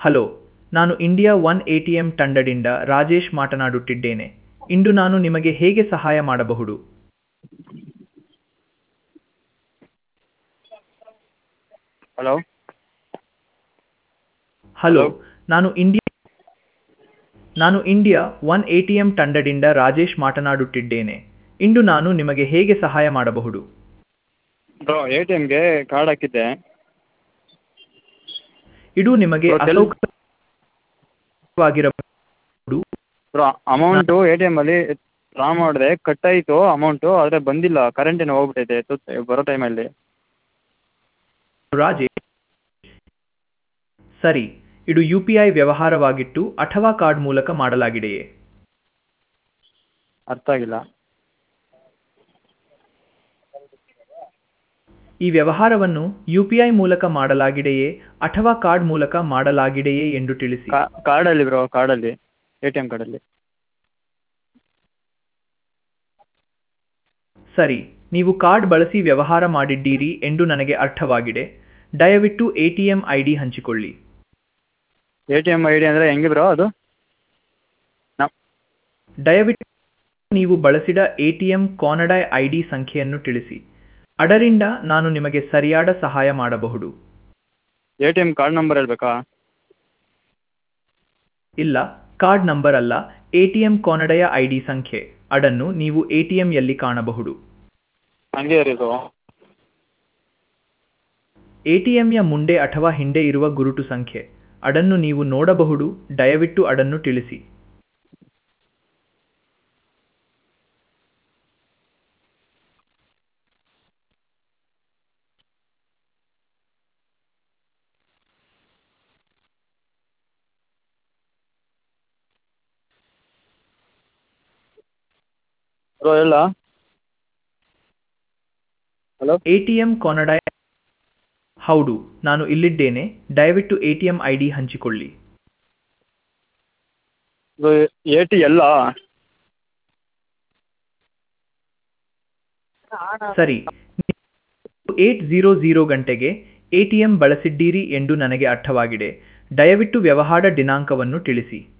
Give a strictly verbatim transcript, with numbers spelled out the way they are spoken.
Hello, ನಾನು India one ATM ತಂಡದಿಂದ ರಾಜೇಶ್ ಮಾತನಾಡುತ್ತಿದ್ದೇನೆ. ಇಂದು ನಾನು ನಿಮಗೆ ಹೇಗೆ ಸಹಾಯ ಮಾಡಬಹುದು? ಹಲೋ ಹಲೋ, ಹಲೋ ನಾನು ಇಂಡಿಯಾ ನಾನು ಇಂಡಿಯಾ ಒನ್ ಎಟಿಎಂ ತಂಡದಿಂದ ರಾಜೇಶ್ ಮಾತನಾಡುತ್ತಿದ್ದೇನೆ. ಇಂದು ನಾನು ನಿಮಗೆ ಹೇಗೆ ಸಹಾಯ ಮಾಡಬಹುದು? ಬ್ರೋ ಎ ಟಿ ಎಮ್ಗೆ ಕಾರ್ಡ್ ಹಾಕಿದ್ದೆ. ಇದು ನಿಮಗೆ ಬ್ರೋ ತೆಲ್ ಅಸೌಕರ್ಯವಾಗಿರಬಹುದು. ಬ್ರೋ ನಾನು ಅಮೌಂಟು ಎ ಟಿ ಎಮ್ಮಲ್ಲಿ ಡ್ರಾ ಮಾಡಿದೆ, ಕಟ್ಟಾಯಿತು ಅಮೌಂಟು, ಆದರೆ ಬಂದಿಲ್ಲ. ಕರೆಂಟ್ ಏನೋ ಹೋಗ್ಬಿಟ್ಟೈತೆ ತುತ್ತು ಬರೋ ಟೈಮಲ್ಲಿ. ರಾಜೇಶ್, ಸರಿ, ಇದು ಯು ಪಿ ಐ ವ್ಯವಹಾರವಾಗಿತ್ತು ಅಥವಾ ಕಾರ್ಡ್ ಮೂಲಕ ಮಾಡಲಾಗಿದೆಯೇ? ಅರ್ಥ ಆಗಿಲ್ಲ. ಈ ವ್ಯವಹಾರವನ್ನು ಯು ಪಿ ಐ ಮೂಲಕ ಮಾಡಲಾಗಿದೆಯೇ ಅಥವಾ ಕಾರ್ಡ್ ಮೂಲಕ ಮಾಡಲಾಗಿದೆಯೇ ಎಂದು ತಿಳಿಸಿ. ಕಾರ್ಡಲ್ಲಿ ಬ್ರೋ, ಕಾರ್ಡಲ್ಲಿ, ಎ ಟಿ ಎಮ್ ಕಾರ್ಡಲ್ಲಿ. ಸರಿ, ನೀವು ಕಾರ್ಡ್ ಬಳಸಿ ವ್ಯವಹಾರ ಮಾಡಿದ್ದೀರಿ ಎಂದು ನನಗೆ ಅರ್ಥವಾಗಿದೆ. ದಯವಿಟ್ಟು A T M I D ಹಂಚಿಕೊಳ್ಳಿ. A T M I D ಅಂದರೆ ಹೆಂಗೆ ಬ್ರೋ ಅದು? ನಾ ದಯವಿಟ್ಟು ನೀವು ಬಳಸಿದ ಎ ಟಿ ಎಂ ಕಾನಡ ಐ ಡಿ ಸಂಖ್ಯೆಯನ್ನು ತಿಳಿಸಿ. ಅದರಿಂದ ನಾನು ನಿಮಗೆ ಸರಿಯಾದ ಸಹಾಯ ಮಾಡಬಹುದು. A T M card number ಹೇಳ್ಬೇಕಾ? ಇಲ್ಲ, ಕಾರ್ಡ್ ನಂಬರ್ ಅಲ್ಲ, ಎ ಟಿ ಎಂ ಕಾನಡೆಯ ಐ ಡಿ ಸಂಖ್ಯೆ. ಅದನ್ನು ನೀವು ಎ ಟಿ ಎಂ ಯಲ್ಲಿ ಕಾಣಬಹುದು. ಹಂಗೆ ಇರಿ ಬ್ರೋ. ಎ ಟಿ ಎಂ ಯ ಮುಂದೆ ಅಥವಾ ಹಿಂದೆ ಇರುವ ಗುರುತು ಸಂಖ್ಯೆ, ಅದನ್ನು ನೀವು ನೋಡಬಹುದು. ದಯವಿಟ್ಟು ಅದನ್ನು ತಿಳಿಸಿ. ಬ್ರೋ ಹೇಳ. ಹಲೋ ಎ ಟಿ ಎಂ ಕಾನಡ. ಹೌದು, ನಾನು ಇಲ್ಲಿದ್ದೇನೆ. ದಯವಿಟ್ಟು A T M I D ಹಂಚಿಕೊಳ್ಳಿ. ಬ್ರೋ ಎ ಟಿ ಎಲ್ಲ ಸರಿ, ನೀವು ಏಟ್ ಝೀರೋ ಝೀರೋ ಗಂಟೆಗೆ ಎ ಟಿ ಎಂ ಬಳಸಿದ್ದೀರಿ ಎಂದು ನನಗೆ ಅರ್ಥವಾಗಿದೆ. ದಯವಿಟ್ಟು ವ್ಯವಹಾರ ದಿನಾಂಕವನ್ನು ತಿಳಿಸಿ.